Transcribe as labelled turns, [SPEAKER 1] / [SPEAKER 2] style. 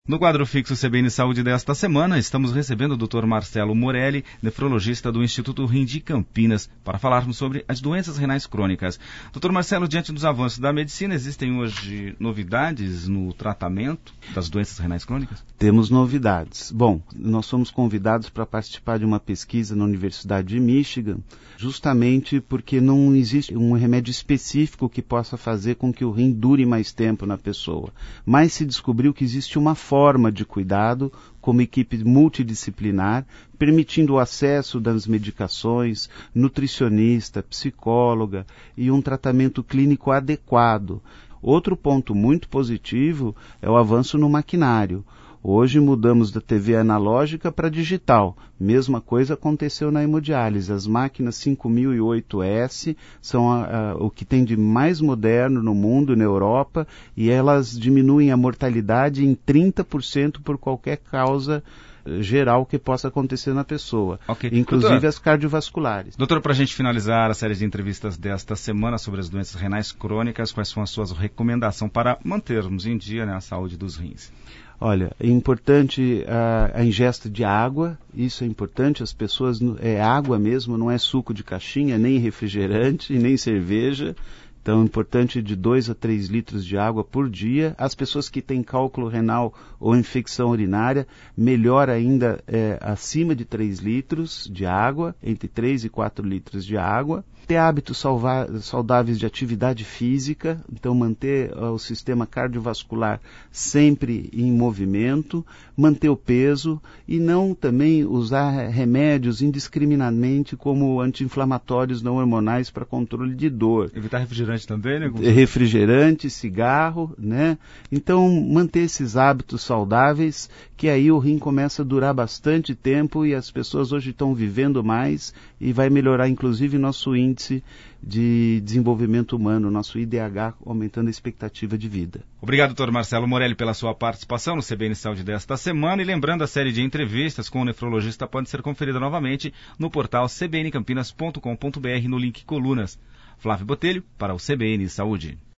[SPEAKER 1] No quadro fixo CBN Saúde desta semana, estamos recebendo o Dr. Marcelo Morelli, nefrologista do Instituto Rim de Campinas, para falarmos sobre as doenças renais crônicas. Dr. Marcelo, diante dos avanços da medicina, existem hoje novidades no tratamento das doenças renais crônicas?
[SPEAKER 2] Temos novidades. Bom, nós fomos convidados para participar de uma pesquisa na Universidade de Michigan, justamente porque não existe um remédio específico que possa fazer com que o rim dure mais tempo na pessoa. Mas se descobriu que existe uma forma de cuidado, como equipe multidisciplinar, permitindo o acesso das medicações, nutricionista, psicóloga e um tratamento clínico adequado. Outro ponto muito positivo é o avanço no maquinário. Hoje mudamos da TV analógica para digital. Mesma coisa aconteceu na hemodiálise. As máquinas 5008S são o que tem de mais moderno no mundo, na Europa, e elas diminuem a mortalidade em 30% por qualquer causa geral que possa acontecer na pessoa, inclusive doutor, as cardiovasculares.
[SPEAKER 1] Doutor, para a gente finalizar a série de entrevistas desta semana sobre as doenças renais crônicas, quais são as suas recomendações para mantermos em dia, a saúde dos rins?
[SPEAKER 2] Olha, é importante a ingesta de água, isso é importante, as pessoas, é água mesmo, não é suco de caixinha, nem refrigerante, nem cerveja. Então é importante de 2 a 3 litros de água por dia. As pessoas que têm cálculo renal ou infecção urinária, melhor ainda acima de 3 litros de água, entre 3 e 4 litros de água. Ter hábitos saudáveis de atividade física, então manter o sistema cardiovascular sempre em movimento, manter o peso e não também usar remédios indiscriminadamente como anti-inflamatórios não hormonais para controle de dor.
[SPEAKER 1] Evitar refrigerante também, né?
[SPEAKER 2] Refrigerante, cigarro, né? Então manter esses hábitos saudáveis, que aí o rim começa a durar bastante tempo e as pessoas hoje estão vivendo mais e vai melhorar inclusive nosso índice de desenvolvimento humano, nosso IDH, aumentando a expectativa de vida.
[SPEAKER 1] Obrigado, Dr. Marcelo Morelli, pela sua participação no CBN Saúde desta semana. E lembrando, a série de entrevistas com o nefrologista pode ser conferida novamente no portal cbncampinas.com.br no link Colunas. Flávio Botelho, para o CBN Saúde.